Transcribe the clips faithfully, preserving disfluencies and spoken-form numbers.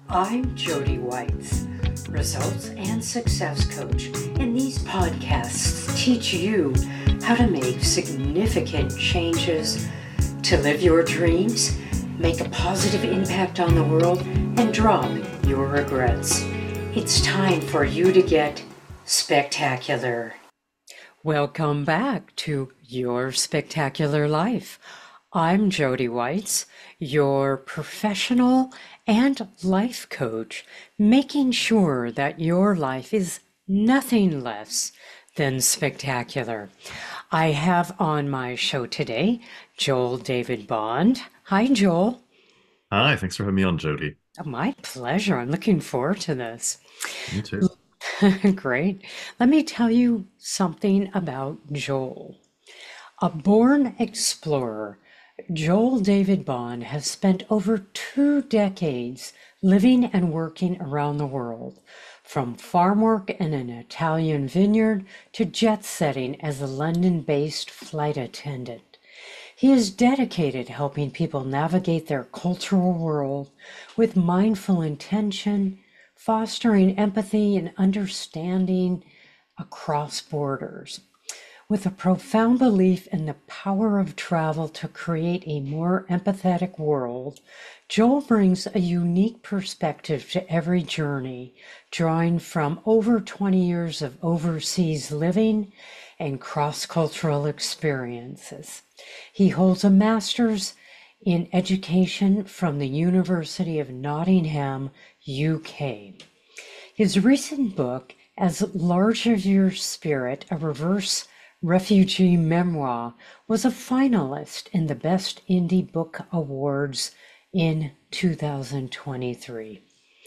I'm Jody Whites, results and success coach, and these podcasts teach you how to make significant changes to live your dreams, make a positive impact on the world, and drop your regrets. It's time for you to get spectacular. Welcome back to Your Spectacular Life. I'm Jody Whites, your professional and life coach, making sure that your life is nothing less than spectacular. I have on my show today Joel David Bond. Hi, Joel. Hi, thanks for having me on, Jody. Oh, my pleasure. I'm looking forward to this. Me too. Great. Let me tell you something about Joel. A born explorer, Joel David Bond has spent over two decades living and working around the world, from farm work in an Italian vineyard to jet setting as a London-based flight attendant. He is dedicated to helping people navigate their cultural world with mindful intention, fostering empathy and understanding across borders. With a profound belief in the power of travel to create a more empathetic world, Joel brings a unique perspective to every journey, drawing from over twenty years of overseas living and cross-cultural experiences. He holds a master's in education from the University of Nottingham, U K. His recent book, As Large as Your Spirit, a reverse refugee memoir, was a finalist in the Best Indie Book Awards in two thousand twenty-three.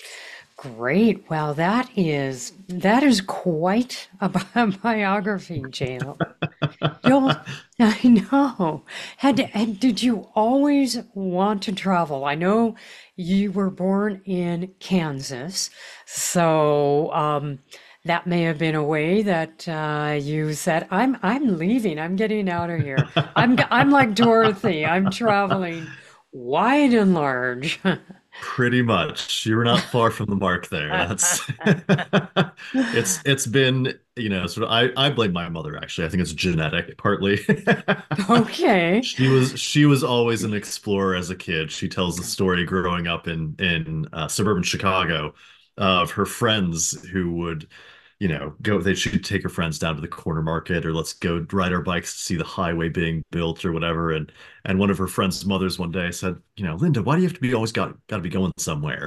Great. Well, that is that is quite a bi- biography, Joel. Joel, I know. Had, had did you always want to travel? I know you were born in Kansas, so um, that may have been a way that uh, you said, "I'm I'm leaving. I'm getting out of here. I'm I'm like Dorothy. I'm traveling wide and large." Pretty much. You're not far from the mark there. That's it's it's been, you know, sort of I, I blame my mother actually. I think it's genetic partly. Okay. She was she was always an explorer as a kid. She tells the story growing up in in uh, suburban Chicago of her friends who would, you know, go they should take her friends down to the corner market or let's go ride our bikes to see the highway being built or whatever. And and one of her friend's mothers one day said, you know, Linda, why do you have to be always got got to be going somewhere?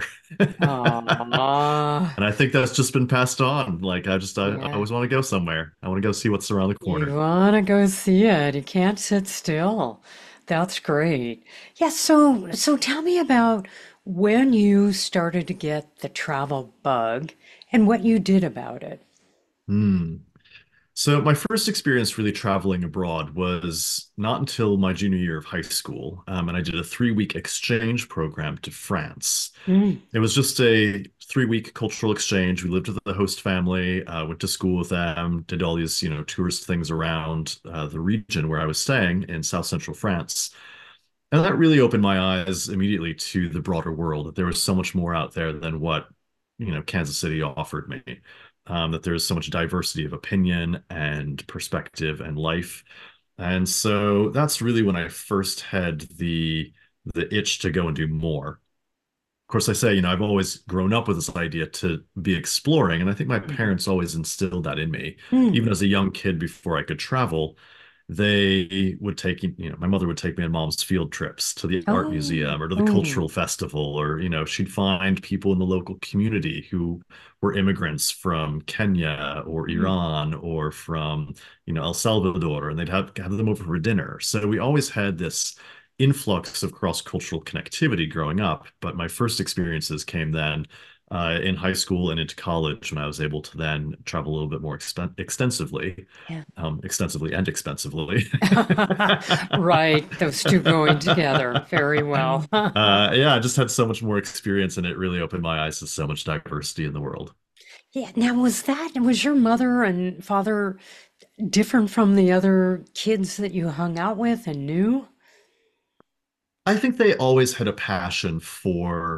Aw, And I think that's just been passed on. Like I just I, I yeah. always want to go somewhere. I want to go see what's around the You corner. want to go see it. You can't sit still. That's great. Yeah, so so tell me about when you started to get the travel bug and what you did about it. Hmm. So my first experience really traveling abroad was not until my junior year of high school, um, and I did a three-week exchange program to France. Mm, It was just a three-week cultural exchange. We lived with the host family, uh, went to school with them, did all these, you know, tourist things around uh, the region where I was staying in South Central France. And that really opened my eyes immediately to the broader world, that there was so much more out there than what, you know, Kansas City offered me. Um, that there's so much diversity of opinion and perspective and life. And so that's really when I first had the the itch to go and do more. Of course, I say, you know, I've always grown up with this idea to be exploring, and I think my mhm, parents always instilled that in me. mm. Even as a young kid, before I could travel, they would take, you know, my mother would take me on mom's field trips to the art Oh, museum or to the oh, cultural festival, or, you know, she'd find people in the local community who were immigrants from Kenya or mm, Iran or from, you know, El Salvador, and they'd have, have them over for dinner. So we always had this influx of cross-cultural connectivity growing up, but my first experiences came then uh, in high school and into college when I was able to then travel a little bit more expen extensively, yeah. um, extensively and expensively. Right, those two going together very well. Uh, yeah, I just had so much more experience, and it really opened my eyes to so much diversity in the world. Yeah, now was that was your mother and father different from the other kids that you hung out with and knew? I think they always had a passion for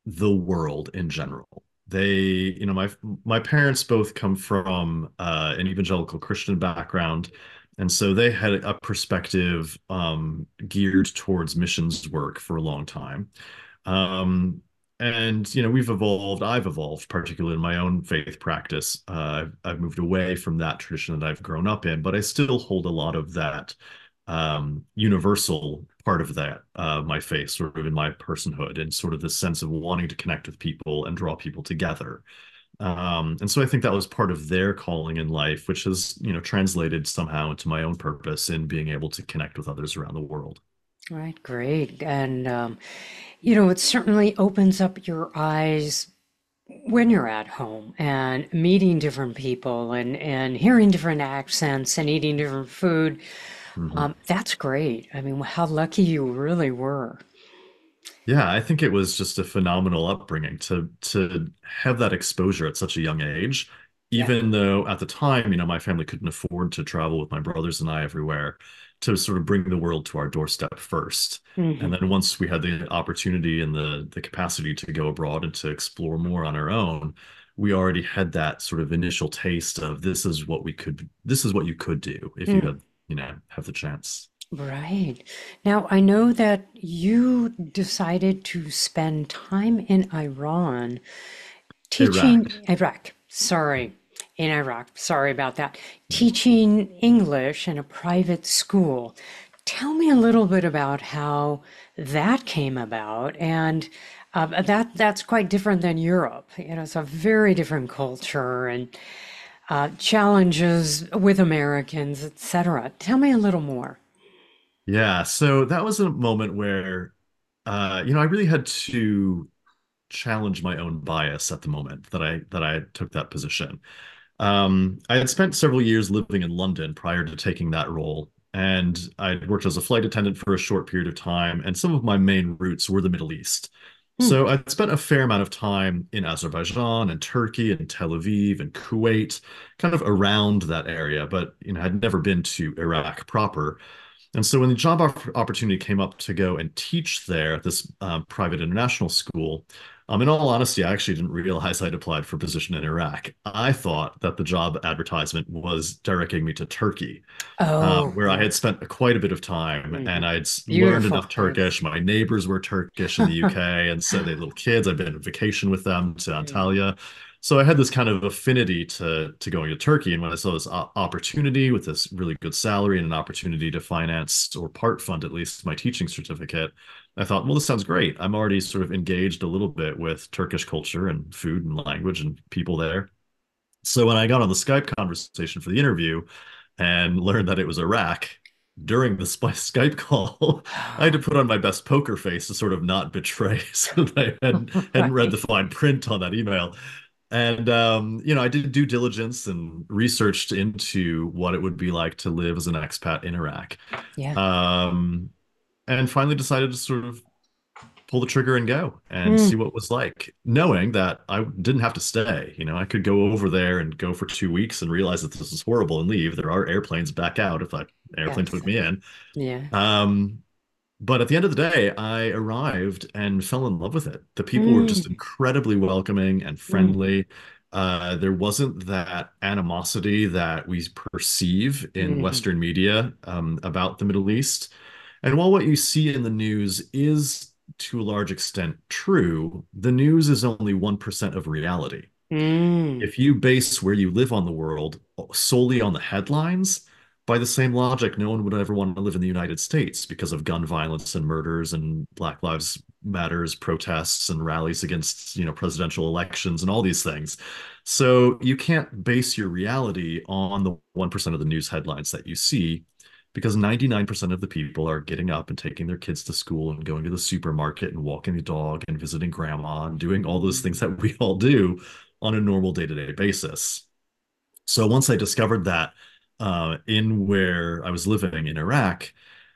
the world in general. They, you know, my my parents both come from uh, an evangelical Christian background, and so they had a perspective um, geared towards missions work for a long time. Um, and you know, we've evolved. I've evolved, particularly in my own faith practice. Uh, I've, I've moved away from that tradition that I've grown up in, but I still hold a lot of that um, universal part of that, uh, my faith, sort of in my personhood, and sort of this sense of wanting to connect with people and draw people together. Um, and so I think that was part of their calling in life, which has, you know, translated somehow into my own purpose in being able to connect with others around the world. Right, great. And, um, you know, it certainly opens up your eyes when you're at home and meeting different people and, and hearing different accents and eating different food. Mhm. Um, that's great. I mean, how lucky you really were. Yeah, I think it was just a phenomenal upbringing to to have that exposure at such a young age, Yeah. even though at the time, you know, my family couldn't afford to travel with my brothers and I everywhere, to sort of bring the world to our doorstep first. And Hmm. then once we had the opportunity and the the capacity to go abroad and to explore more on our own, we already had that sort of initial taste of this is what we could, this is what you could do if you had, you know, have the chance. Right. Now, I know that you decided to spend time in Iran teaching Iraq. Iraq. Sorry, in Iraq. Sorry about that. Teaching English in a private school. Tell me a little bit about how that came about, and uh, that that's quite different than Europe. You know, it's a very different culture and uh, challenges with Americans, et cetera. Tell me a little more. Yeah, so that was a moment where, uh, you know, I really had to challenge my own bias at the moment that I that I took that position. Um, I had spent several years living in London prior to taking that role, and I'd worked as a flight attendant for a short period of time, and some of my main roots were the Middle East. Hmm. So I'd spent a fair amount of time in Azerbaijan and Turkey and Tel Aviv and Kuwait, kind of around that area, but you know, I'd never been to Iraq proper. And so when the job op- opportunity came up to go and teach there at this um, private international school, um, in all honesty, I actually didn't realize I'd applied for a position in Iraq. I thought that the job advertisement was directing me to Turkey, uh, Oh, where I yeah. had spent quite a bit of time and Mhm. I'd s- learned Beautiful enough place. Turkish. My neighbors were Turkish in the U K, and so they had little kids. I'd been on vacation with them to Mhm. Antalya. So I had this kind of affinity to to going to Turkey. And when I saw this o- opportunity with this really good salary and an opportunity to finance or part fund at least my teaching certificate, I thought, well, this sounds great. I'm already sort of engaged a little bit with Turkish culture and food and language and people there. So when I got on the Skype conversation for the interview and learned that it was Iraq during the Sp- Skype call, I had to put on my best poker face to sort of not betray so that I hadn't, hadn't read the Right. fine print on that email. And um, you know, I did due diligence and researched into what it would be like to live as an expat in Iraq. Yeah. Um, and finally decided to sort of pull the trigger and go and Mm, see what it was like, knowing that I didn't have to stay. You know, I could go over there and go for two weeks and realize that this is horrible and leave. There are airplanes back out if that airplane yes. took me in. Yeah. Um, but at the end of the day, I arrived and fell in love with it. The people were just Mm, incredibly welcoming and mm, friendly. Uh, there wasn't that animosity that we perceive in mhm, Western media um, about the Middle East. And while what you see in the news is to a large extent true, the news is only one percent of reality. mm. If you base where you live on the world solely on the headlines, by the same logic, no one would ever want to live in the United States because of gun violence and murders and Black Lives Matters protests and rallies against, you know, presidential elections and all these things. So you can't base your reality on the one percent of the news headlines that you see because ninety-nine percent of the people are getting up and taking their kids to school and going to the supermarket and walking the dog and visiting grandma and doing all those things that we all do on a normal day-to-day basis. So once I discovered that uh, in where I was living in Iraq,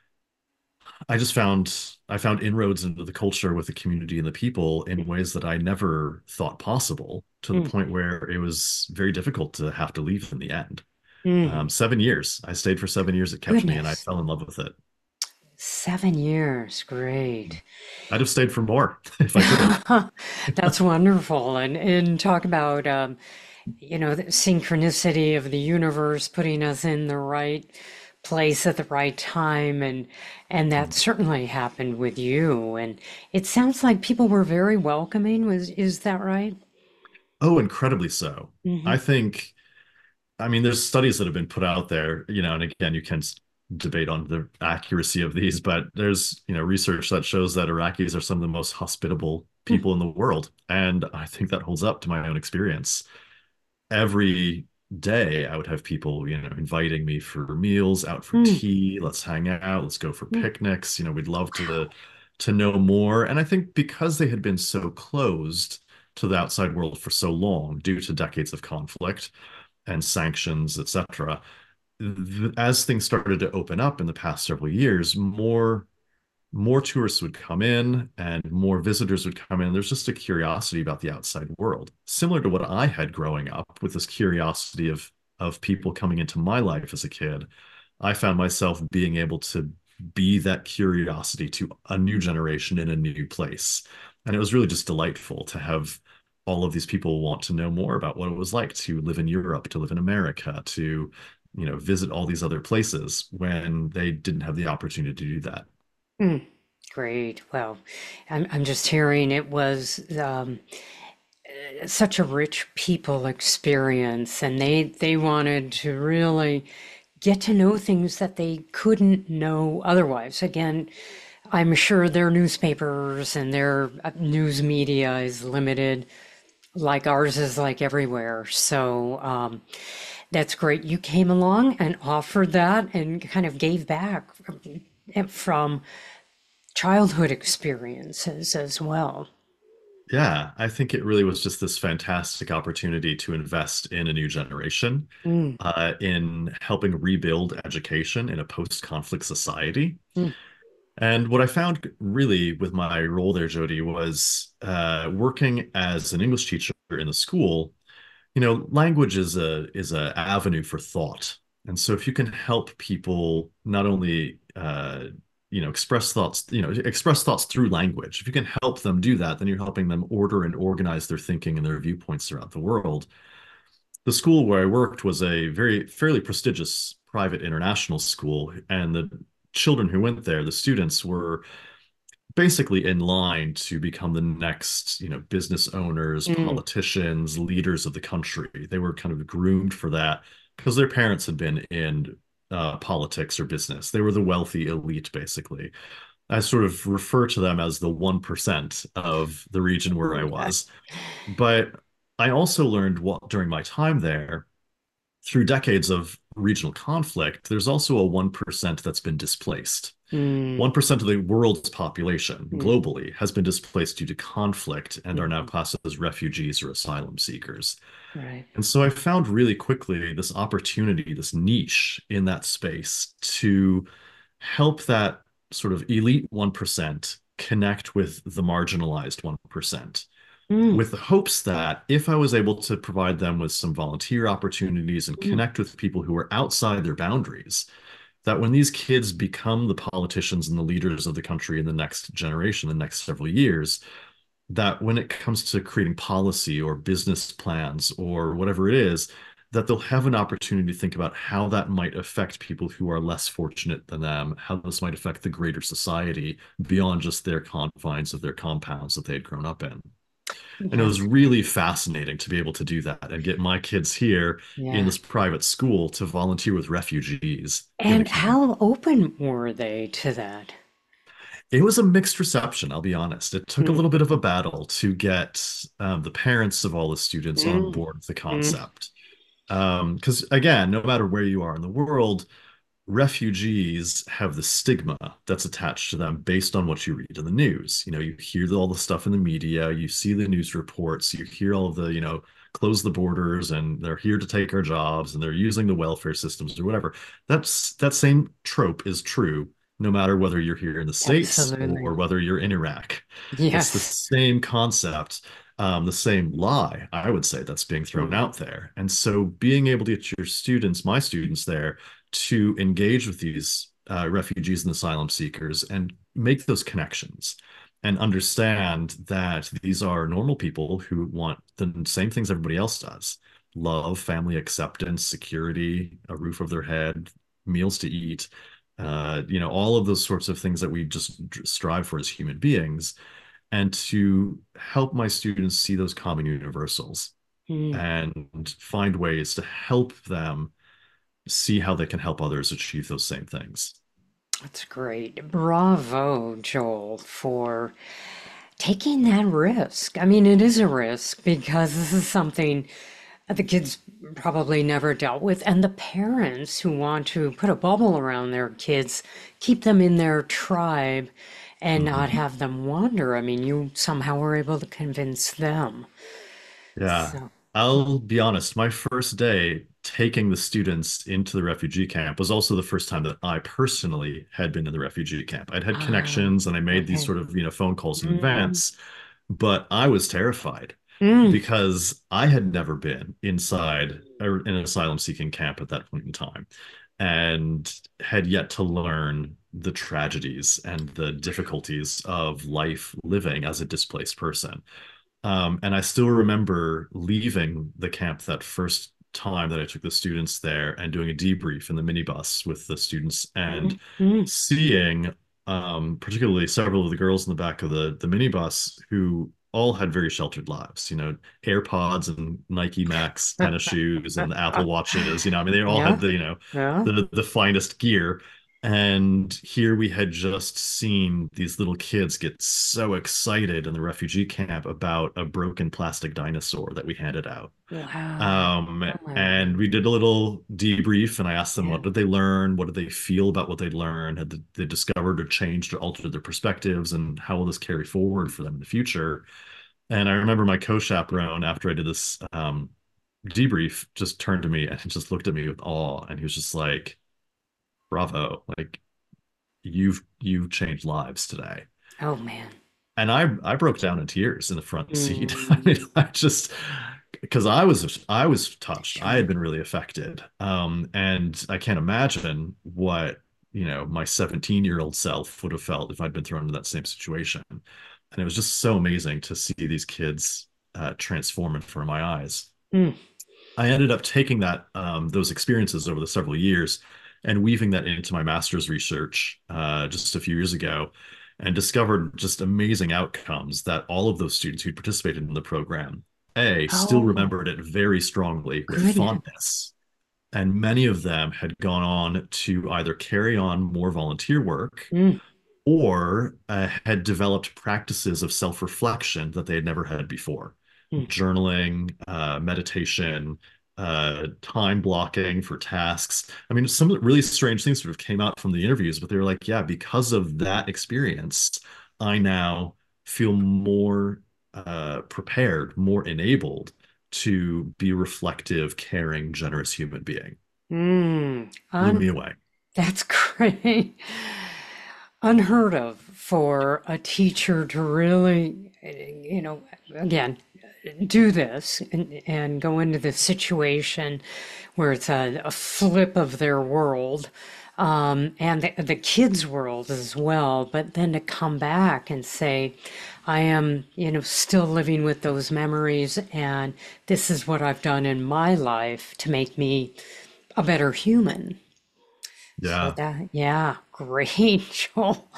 I just found I found inroads into the culture with the community and the people in ways that I never thought possible, to the Mm, point where it was very difficult to have to leave in the end. mm. Um, seven years. I stayed for seven years. It kept me, and I Goodness. fell in love with it. Seven years. Great. I'd have stayed for more if I could have. That's wonderful. And and talk about um, you know, the synchronicity of the universe putting us in the right place at the right time, and and that certainly happened with you. And it sounds like people were very welcoming. Was is that right? Oh, incredibly so. Hmm. I think, I mean, there's studies that have been put out there, you know, and again, you can s- debate on the accuracy of these, but there's, you know, research that shows that Iraqis are some of the most hospitable people in the world. And I think that holds up to my own experience. Every day I would have people, you know, inviting me for meals, out for Mm-hmm. tea, let's hang out, let's go for picnics. You know, we'd love to to know more. And I think because they had been so closed to the outside world for so long due to decades of conflict and sanctions, et cetera, as things started to open up in the past several years, more more tourists would come in and more visitors would come in. There's just a curiosity about the outside world, similar to what I had growing up with this curiosity of of people coming into my life as a kid. I found myself being able to be that curiosity to a new generation in a new place. And it was really just delightful to have all of these people want to know more about what it was like to live in Europe, to live in America, to, you know, visit all these other places when they didn't have the opportunity to do that. Mm. Great. Well, I'm I'm just hearing it was um, such a rich people experience, and they they wanted to really get to know things that they couldn't know otherwise. Again, I'm sure their newspapers and their uh, news media is limited, like ours is like everywhere. So um, that's great. You came along and offered that and kind of gave back from childhood experiences as well. Yeah, I think it really was just this fantastic opportunity to invest in a new generation, Mm, uh, in helping rebuild education in a post-conflict society. mm, And what I found really with my role there, Jody, was uh, working as an English teacher in the school. You know, language is a is a avenue for thought. And so if you can help people not only uh, you know, express thoughts, you know, express thoughts through language, if you can help them do that, then you're helping them order and organize their thinking and their viewpoints throughout the world. The school where I worked was a very fairly prestigious private international school, and the children who went there, the students were basically in line to become the next, you know, business owners, mm, politicians, leaders of the country. They were kind of groomed for that because their parents had been in uh, politics or business. They were the wealthy elite, basically. I sort of refer to them as the one percent of the region where I yeah. was. But I also learned what during my time there, through decades of regional conflict, there's also a one percent that's been displaced. Mm, one percent of the world's population mm, globally has been displaced due to conflict and are now mm, classed as refugees or asylum seekers. right. And so I found really quickly this opportunity, this niche in that space to help that sort of elite one percent connect with the marginalized one percent, Mm, with the hopes that if I was able to provide them with some volunteer opportunities and mm, connect with people who are outside their boundaries, that when these kids become the politicians and the leaders of the country in the next generation, the next several years, that when it comes to creating policy or business plans or whatever it is, that they'll have an opportunity to think about how that might affect people who are less fortunate than them, how this might affect the greater society beyond just their confines of their compounds that they had grown up in. And it was that's great. really fascinating to be able to do that and get my kids here in Yeah. this private school to volunteer with refugees in the And community. how open were they to that? It was a mixed reception, I'll be honest. It took a Mm, little bit of a battle to get um, the parents of all the students on mm, board with the mm, concept. Um, because again, no matter where you are in the world, refugees have the stigma that's attached to them based on what you read in the news. You know, you hear all the stuff in the media, you see the news reports, you hear all of the, you know, close the borders and they're here to take our jobs and they're using the welfare systems or whatever. That's that same trope is true no matter whether you're here in the States or absolutely. whether you're in Iraq. It's the Yes. same concept, um, the same lie, I would say, that's being thrown Mm, out there. And so being able to get your students, my students there, to engage with these uh, refugees and asylum seekers and make those connections and understand that these are normal people who want the same things everybody else does: love, family acceptance, security, a roof over their head, meals to eat, uh, you know, all of those sorts of things that we just strive for as human beings, and to help my students see those common universals Mm, and find ways to help them see how they can help others achieve those same things. that's great. Bravo, Joel, for taking that risk. I mean, it is a risk because this is something the kids probably never dealt with, and the parents who want to put a bubble around their kids, keep them in their tribe, and not Mhm. have them wander. I mean, you somehow were able to convince them. Yeah. So, I'll be honest, my first day taking the students into the refugee camp was also the first time that I personally had been in the refugee camp. I'd had ah, connections and I made these okay. sort of, you know, phone calls in Mm, advance, but I was terrified mm, because I had never been inside a- an asylum seeking camp at that point in time and had yet to learn the tragedies and the difficulties of life living as a displaced person. Um, and I still remember leaving the camp that first time that I took the students there and doing a debrief in the minibus with the students and mm, mm. seeing um, particularly several of the girls in the back of the, the minibus who all had very sheltered lives, you know, AirPods and Nike Max tennis shoes and Apple Watches, you know, I mean, they all Yeah, had the, you know, yeah. the, the finest gear. And here we had just seen these little kids get so excited in the refugee camp about a broken plastic dinosaur that we handed out. Wow. Um, Oh my and we word. did a little debrief, and I asked them Yeah. what did they learn, what did they feel about what they'd learned, had they discovered or changed or altered their perspectives, and how will this carry forward for them in the future? And I remember my co-chaperone, after I did this um, debrief, just turned to me and just looked at me with awe, and he was just like, "Bravo! Like you've you've changed lives today." Oh man. And I I broke down in tears in the front seat. I mean, Mm, I just because I was I was touched. I had sure. been really affected. Um, and I can't imagine what, you know, my seventeen year old self would have felt if I'd been thrown into that same situation. And it was just so amazing to see these kids uh, transform in front of my eyes. Mm. I ended up taking that um, those experiences over the several years and weaving that into my master's research uh, just a few years ago, and discovered just amazing outcomes that all of those students who participated in the program, A, still Oh, remembered it very strongly with goodness. fondness. And many of them had gone on to either carry on more volunteer work Mm, or uh, had developed practices of self-reflection that they had never had before. mm. Journaling, uh, meditation, uh, time blocking for tasks. I mean, some really strange things sort of came out from the interviews, but they were like, yeah, because of that experience, I now feel more uh, prepared, more enabled to be a reflective, caring, generous human being. Mm. Blew Un me away. That's great. Unheard of for a teacher to really, you know, again, do this and, and go into this situation where it's a, a flip of their world, um, and the, the kids' world as well, but then to come back and say, I am, you know, still living with those memories, and this is what I've done in my life to make me a better human. So Yeah. that, yeah, great, Joel.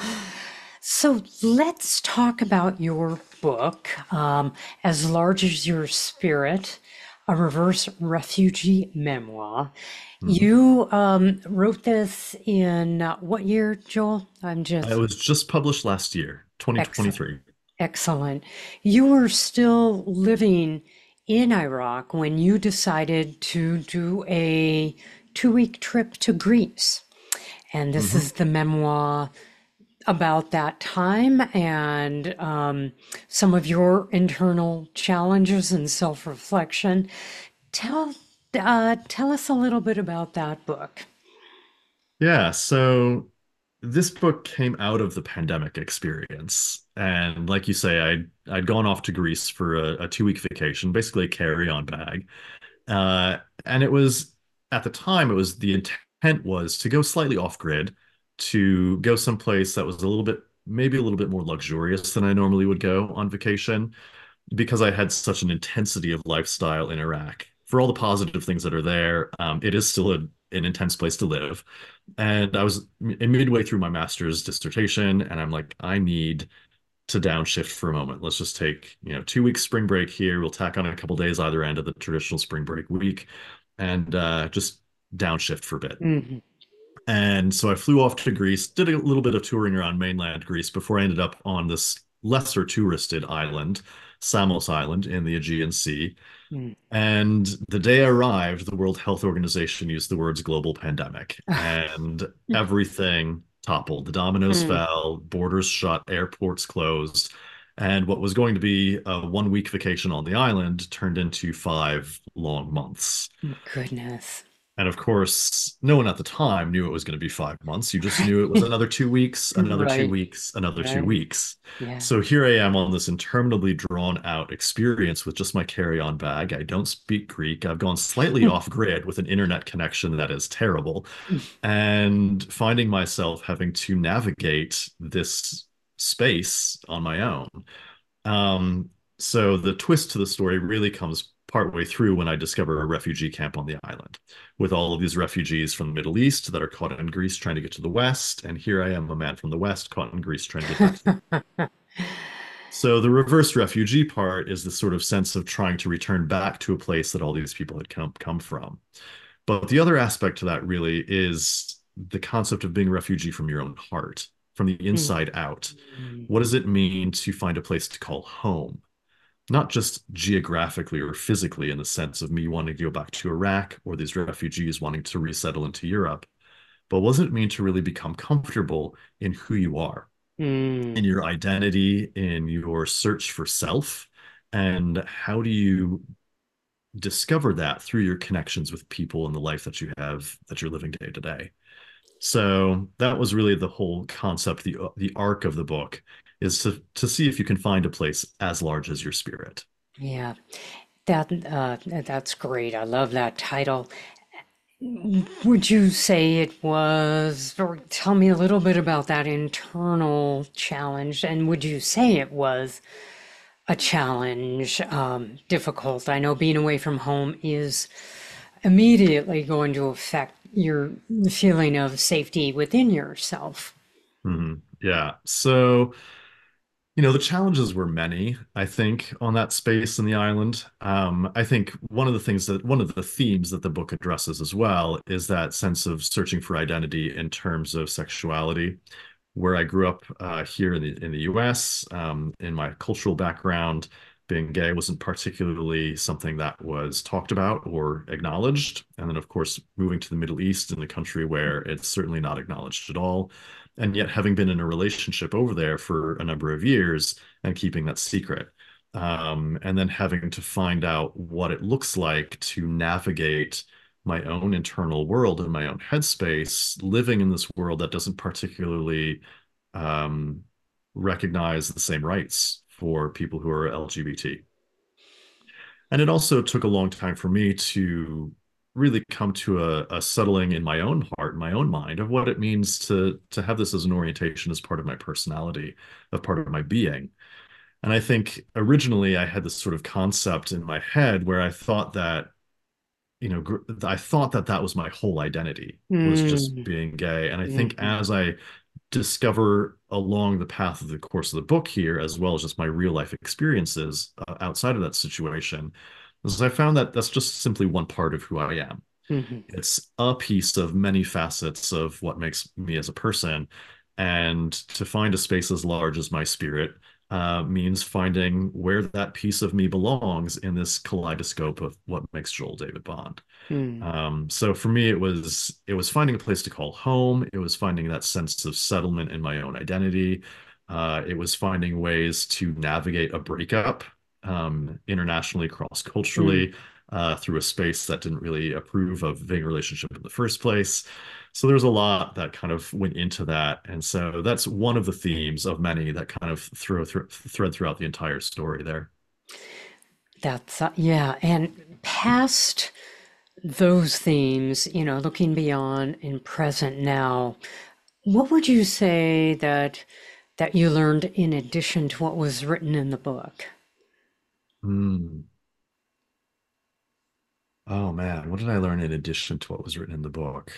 So let's talk about your book, um, As Large as Your Spirit, a reverse refugee memoir. Mhm. You um, wrote this in uh, what year, Joel? I'm It just was just published last year, excellent. twenty twenty-three. Excellent. You were still living in Iraq when you decided to do a two week trip to Greece. And this Hmm. is the memoir about that time and um, some of your internal challenges and self-reflection. Tell uh, tell us a little bit about that book. Yeah, so this book came out of the pandemic experience. And like you say, I'd I'd gone off to Greece for a, a two week vacation, basically a carry-on bag. Uh, and it was at the time, it was the intent was to go slightly off grid, to go someplace that was a little bit, maybe a little bit more luxurious than I normally would go on vacation because I had such an intensity of lifestyle in Iraq. For all the positive things that are there, um, it is still a, an intense place to live. And I was m- midway through my master's dissertation, and I'm like, I need to downshift for a moment. Let's just take, you know, two weeks spring break here. We'll tack on a couple days either end of the traditional spring break week and uh, just downshift for a bit. Mhm. And so I flew off to Greece, did a little bit of touring around mainland Greece before I ended up on this lesser touristed island, Samos Island in the Aegean Sea. Mm. And the day I arrived, the World Health Organization used the words global pandemic, and everything toppled. The dominoes Mm. fell, borders shut, airports closed, and what was going to be a one week vacation on the island turned into five long months. Goodness. And of course, no one at the time knew it was going to be five months. You just knew it was another two weeks, another two Right, weeks, another two right. weeks. Yeah. So here I am on this interminably drawn out experience with just my carry-on bag. I don't speak Greek. I've gone slightly off grid with an internet connection that is terrible, and finding myself having to navigate this space on my own. Um, so the twist to the story really comes partway through when I discover a refugee camp on the island with all of these refugees from the Middle East that are caught in Greece trying to get to the West. And here I am, a man from the West caught in Greece trying to get back to the. So the reverse refugee part is the sort of sense of trying to return back to a place that all these people had come come from. But the other aspect to that really is the concept of being a refugee from your own heart, from the inside out. Mm. What does it mean to find a place to call home? Not just geographically or physically in the sense of me wanting to go back to Iraq or these refugees wanting to resettle into Europe, but what does it mean to really become comfortable in who you are, in Mm. your identity, in your search for self? And how do you discover that through your connections with people in the life that you have, that you're living day to day? So that was really the whole concept, the the arc of the book is to to see if you can find a place as large as your spirit. Yeah. That uh, that's great. I love that title. Would you say it was, or tell me a little bit about that internal challenge, and would you say it was a challenge, um, difficult? I know being away from home is immediately going to affect your feeling of safety within yourself. Mhm. Yeah. So, you know, the challenges were many, I think, on that space in the island. Um, I think one of the things that one of the themes that the book addresses as well is that sense of searching for identity in terms of sexuality. Where I grew up uh, here in the in the U S, um, in my cultural background, being gay wasn't particularly something that was talked about or acknowledged. And then, of course, moving to the Middle East in a country where it's certainly not acknowledged at all. And yet, having been in a relationship over there for a number of years and keeping that secret. Um, and then having to find out what it looks like to navigate my own internal world and my own headspace, living in this world that doesn't particularly um, recognize the same rights for people who are L G B T. And it also took a long time for me to really come to a, a settling in my own heart, my own mind of what it means to to have this as an orientation as part of my personality, of part of my being. And I think originally I had this sort of concept in my head where I thought that you know, gr- I thought that that was my whole identity was just Mm. being gay. And I think Mhm. as I discover along the path of the course of the book here, as well as just my real life experiences uh, outside of that situation, is I found that that's just simply one part of who I am. Mhm. It's a piece of many facets of what makes me as a person. And to find a space as large as my spirit uh, means finding where that piece of me belongs in this kaleidoscope of what makes Joel David Bond. Mm. Um, so for me, it was it was finding a place to call home. It was finding that sense of settlement in my own identity. Uh, it was finding ways to navigate a breakup um, internationally, Mm. cross-culturally, uh, through a space that didn't really approve of being a relationship in the first place. So there's a lot that kind of went into that, and so that's one of the themes of many that kind of throw th thread throughout the entire story there. That's uh, yeah, and past those themes, you know, looking beyond and present now, What would you say that that you learned in addition to what was written in the book? Hmm. Oh man, what did I learn in addition to what was written in the book?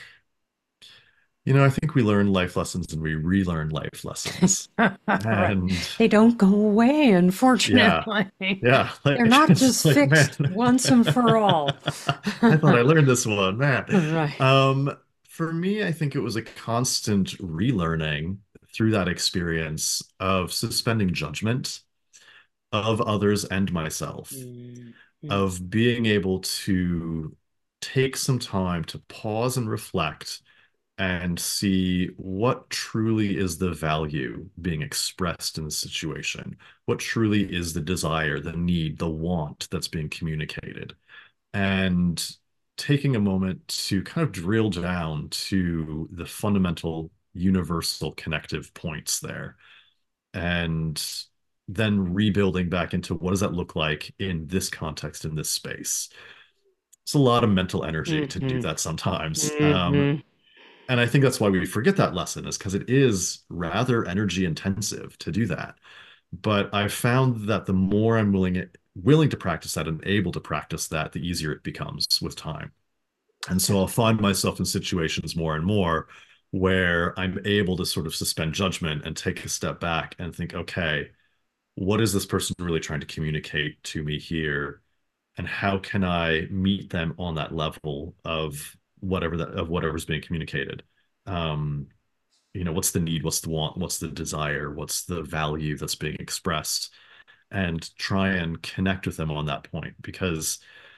You know, I think we learn life lessons and we relearn life lessons. Right. And They don't go away, yeah, unfortunately. yeah, They're like not it's just like, man, fixed once and for all. I thought I learned this one, man. Right. Um, for me, I think it was a constant relearning through that experience of suspending judgment of others and myself, Mm, mm, of being able to take some time to pause and reflect and see what truly is the value being expressed in the situation, what truly is the desire, the need, the want that's being communicated, and taking a moment to kind of drill down to the fundamental universal connective points there, and then rebuilding back into what does that look like in this context, in this space. It's a lot of mental energy to do hmm that sometimes. Um, hmm and I think that's why we forget that lesson is because it is rather energy intensive to do that. But I've found that the more I'm willing willing to practice that and able to practice that, the easier it becomes with time. And so I'll find myself in situations more and more where I'm able to sort of suspend judgment and take a step back and think, okay, what is this person really trying to communicate to me here? And how can I meet them on that level of whatever that of whatever's being communicated? Um, you know, what's the need, what's the want, what's the desire, what's the value that's being expressed, and try and connect with them on that point. Because,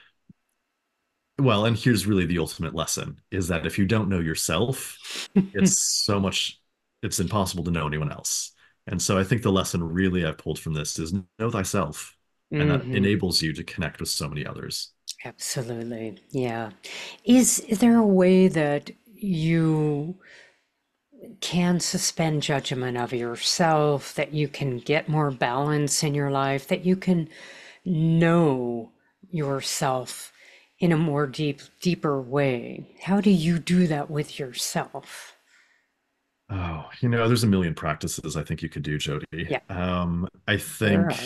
well, and here's really the ultimate lesson is that if you don't know yourself, it's so much, it's impossible to know anyone else. And so I think the lesson really I've pulled from this is know thyself, and that hmm enables you to connect with so many others. Absolutely. Yeah. Is, is there a way that you can suspend judgment of yourself, that you can get more balance in your life, that you can know yourself in a more deep, deeper way? How do you do that with yourself? Oh, you know, there's a million practices I think you could do, Jody. Yeah, Um, I there think are.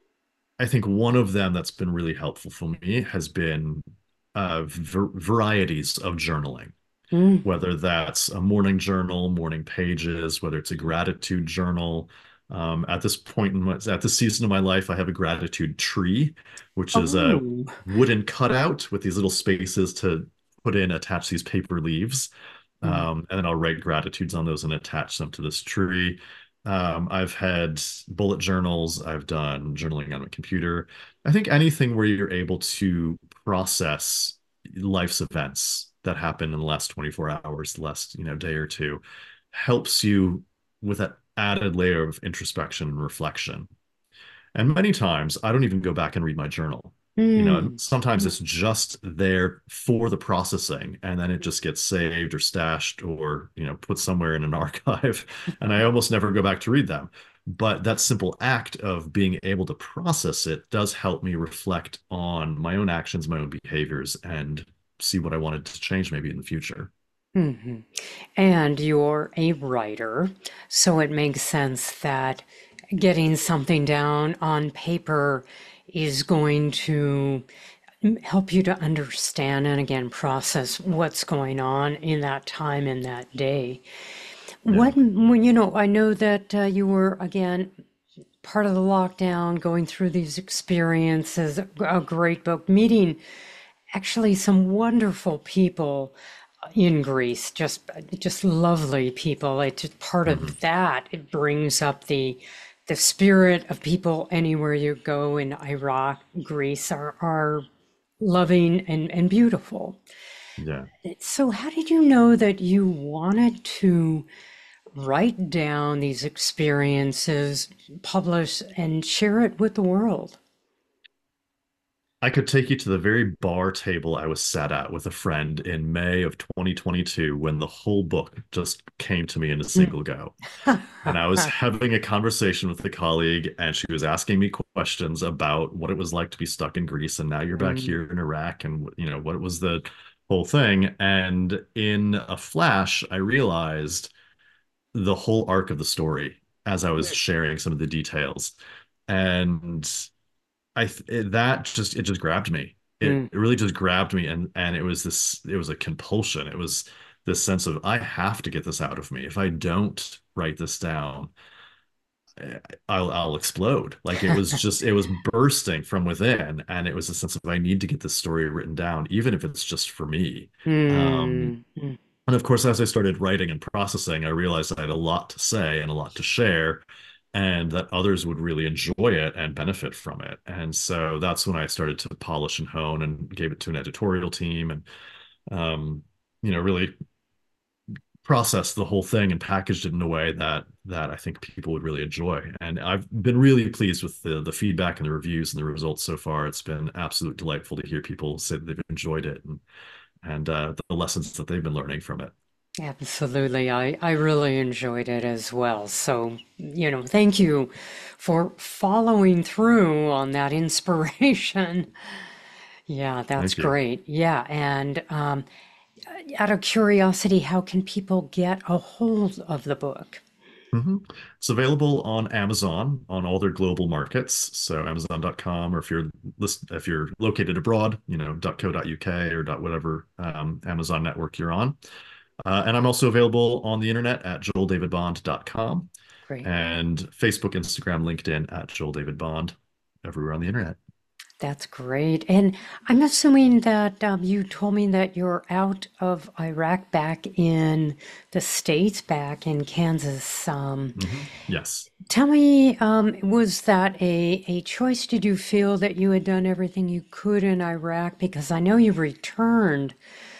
I think one of them that's been really helpful for me has been uh, var varieties of journaling, Mm. whether that's a morning journal, morning pages, whether it's a gratitude journal. Um, at this point in my, at this season of my life, I have a gratitude tree, which is a Oh. wooden cutout with these little spaces to put in, attach these paper leaves. Mm. Um, and then I'll write gratitudes on those and attach them to this tree. Um, I've had bullet journals. I've done journaling on my computer. I think anything where you're able to process life's events that happen in the last twenty-four hours, the last, you know, day or two, helps you with that added layer of introspection and reflection. And many times I don't even go back and read my journal. You know, Mm. sometimes it's just there for the processing and then it just gets saved or stashed or, you know, put somewhere in an archive. And I almost never go back to read them. But that simple act of being able to process it does help me reflect on my own actions, my own behaviors, and see what I wanted to change maybe in the future. hmm And you're a writer, so it makes sense that getting something down on paper is going to help you to understand and again process what's going on in that time in that day. Yeah. When, when you know, I know that uh, you were again part of the lockdown, going through these experiences, a great book, meeting actually some wonderful people in Greece, just just lovely people. It's just part Mhm. of that. It brings up the the spirit of people anywhere you go in Iraq, Greece are are loving and, and beautiful. Yeah. So how did you know that you wanted to write down these experiences, publish and share it with the world? I could take you to the very bar table I was sat at with a friend in May of twenty twenty-two when the whole book just came to me in a Mm. single go. And I was having a conversation with a colleague, and she was asking me questions about what it was like to be stuck in Greece, and now you're back Mm. here in Iraq, and you know, what was the whole thing? And in a flash, I realized the whole arc of the story as I was sharing some of the details. And I it, that just it just grabbed me. It, Mm, it really just grabbed me, and and it was this it was a compulsion. It was this sense of I have to get this out of me. If I don't write this down, eh, I'll I'll explode. Like it was just it was bursting from within, and it was a sense of I need to get this story written down, even if it's just for me. Um, mm, mm, and of course, as I started writing and processing, I realized I had a lot to say and a lot to share, and that others would really enjoy it and benefit from it. And so that's when I started to polish and hone and gave it to an editorial team and, um, you know, really processed the whole thing and packaged it in a way that that I think people would really enjoy. And I've been really pleased with the the feedback and the reviews and the results so far. It's been absolutely delightful to hear people say that they've enjoyed it and and uh, the lessons that they've been learning from it. absolutely. I, I really enjoyed it as well. So, you know, thank you for following through on that inspiration. Yeah, that's Thank you. great. Yeah, and um, out of curiosity, how can people get a hold of the book? hmm It's available on Amazon on all their global markets. So amazon dot com, or if you're list, if you're located abroad, you know, .co.uk or whatever um, Amazon network you're on. Uh, and I'm also available on the internet at joel david bond dot com Great. and Facebook, Instagram, LinkedIn at Joel David Bond, everywhere on the internet. That's great. And I'm assuming that um, you told me that you're out of Iraq back in the States, back in Kansas. Um, hmm Yes. tell me, um, was that a, a choice? Did you feel that you had done everything you could in Iraq? Because I know you returned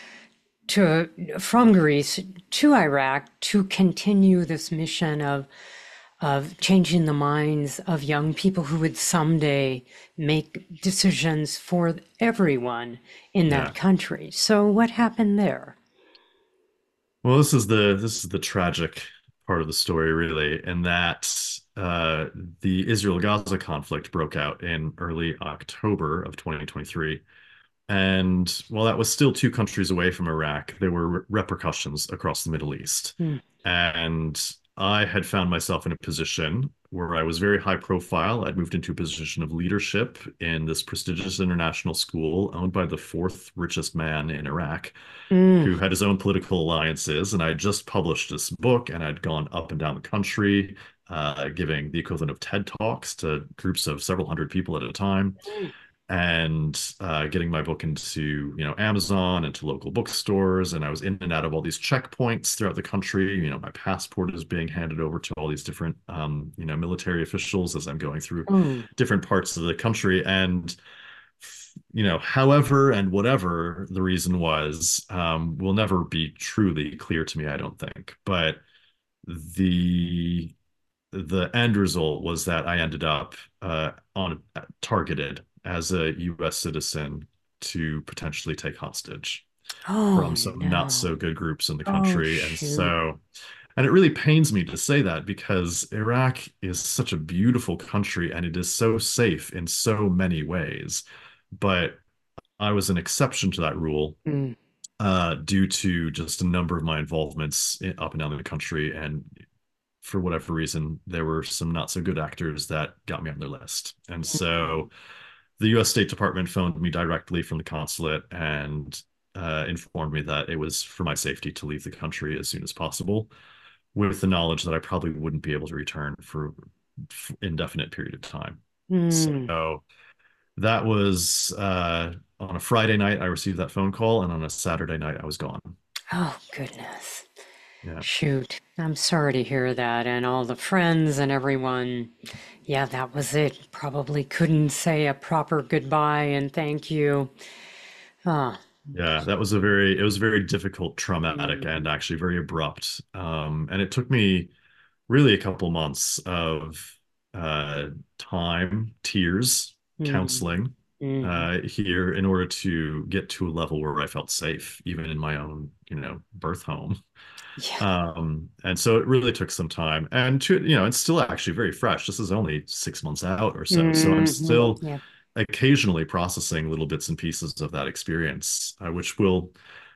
to from Greece to Iraq to continue this mission of of changing the minds of young people who would someday make decisions for everyone in that Yeah. country. So what happened there? Well, this is the this is the tragic part of the story, really, in that uh, the Israel-Gaza conflict broke out in early October of twenty twenty-three. And while that was still two countries away from Iraq, there were re- repercussions across the Middle East. Mm, And I had found myself in a position where I was very high profile. I'd moved into a position of leadership in this prestigious international school owned by the fourth richest man in Iraq, mm, who had his own political alliances. And I had just published this book and I'd gone up and down the country, uh, giving the equivalent of TED Talks to groups of several hundred people at a time mm. and uh, getting my book into, you know, Amazon and to local bookstores. And I was in and out of all these checkpoints throughout the country. You know, my passport is being handed over to all these different, um, you know, military officials as I'm going through Oh, different parts of the country. And, you know, however and whatever the reason was, um, will never be truly clear to me, I don't think. But the the end result was that I ended up uh, on targeted as a U S citizen to potentially take hostage oh from some not no. so good groups in the Oh country. And shoot. so, and it really pains me to say that because Iraq is such a beautiful country and it is so safe in so many ways. But I was an exception to that rule Mm, uh, due to just a number of my involvements in, up and down the country. And for whatever reason, there were some not so good actors that got me on their list. And mm, so the U S State Department phoned me directly from the consulate and uh, informed me that it was for my safety to leave the country as soon as possible, with the knowledge that I probably wouldn't be able to return for indefinite period of time. mm. So that was uh, on a Friday night, I received that phone call, and on a Saturday night, I was gone. Oh goodness. Yeah. Shoot. I'm sorry to hear that. And all the friends and everyone. Yeah, that was it. Probably couldn't say a proper goodbye and thank you. Ah. Yeah, that was a very, it was very difficult, traumatic, Mm, and actually very abrupt. Um, and it took me really a couple months of uh, time, tears, mm, counseling mm. uh, here in order to get to a level where I felt safe, even in my own, you know, birth home. Yeah. Um, and so it really took some time. And to, you know, it's still actually very fresh. This is only six months out or so. So I'm Hmm. still Yeah. occasionally processing little bits and pieces of that experience, uh, which will,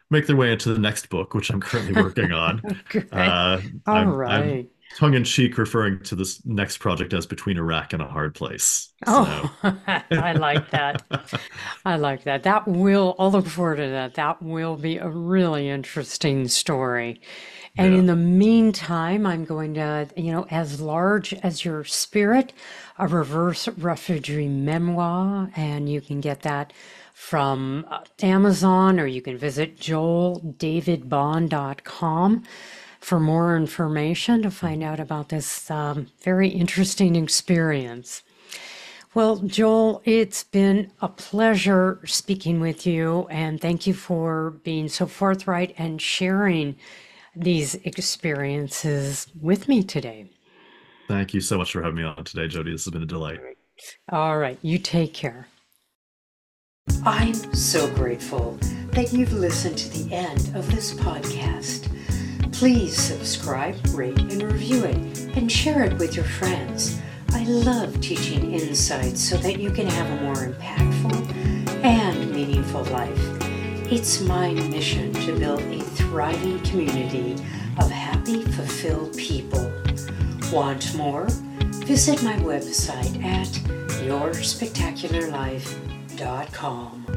make their way into the next book, which I'm currently working on. Okay. Uh, All I'm I'm right. tongue in cheek referring to this next project as Between a Rack and a Hard Place. So Oh, I like that. I like that. That will, I'll look forward to that. That will be a really interesting story. And yeah. in the meantime, I'm going to, you know, As Large as Your Spirit, a reverse refugee memoir. And you can get that from uh, Amazon, or you can visit joel david bond dot com for more information to find out about this um, very interesting experience. Well, Joel, it's been a pleasure speaking with you, and thank you for being so forthright and sharing these experiences with me today. Thank you so much for having me on today, Jody. This has been a delight. All right, you take care. I'm so grateful that you've listened to the end of this podcast. Please subscribe, rate, and review it, and share it with your friends. I love teaching insights so that you can have a more impactful and meaningful life. It's my mission to build a thriving community of happy, fulfilled people. Want more? Visit my website at your spectacular life dot com.